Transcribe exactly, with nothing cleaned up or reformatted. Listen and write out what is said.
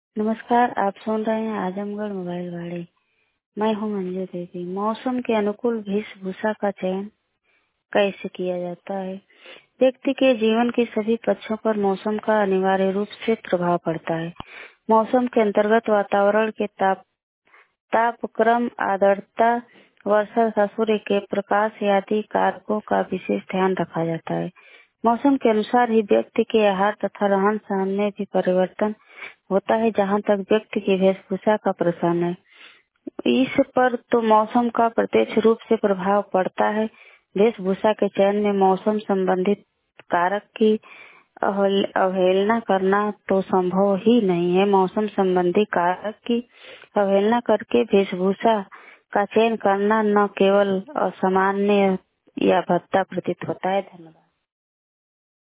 नमस्कार, आप सुन रहे हैं आजमगढ़ मोबाइल वाड़ी। मैं हूं मंजू देवी। मौसम के अनुकूल वेशभूषा का चयन कैसे किया जाता है? व्यक्ति के जीवन के सभी पक्षों पर मौसम का अनिवार्य रूप से प्रभाव पड़ता है। मौसम के अंतर्गत वातावरण के ताप तापक्रम, आर्द्रता, वर्षा तथा सूर्य के प्रकाश आदि कारकों का विशेष ध्यान रखा जाता है। मौसम के अनुसार ही व्यक्ति के आहार तथा रहन सहन में भी परिवर्तन होता है। जहाँ तक व्यक्ति की वेशभूषा का प्रश्न है, इस पर तो मौसम का प्रत्यक्ष रूप से प्रभाव पड़ता है। वेशभूषा के चयन में मौसम संबंधित कारक की अवहेल- अवहेलना करना तो संभव ही नहीं है। मौसम संबंधी कारक की अवहेलना करके वेशभूषा का चयन करना न केवल असामान्य या भद्दा प्रतीत होता है। धन्यवाद।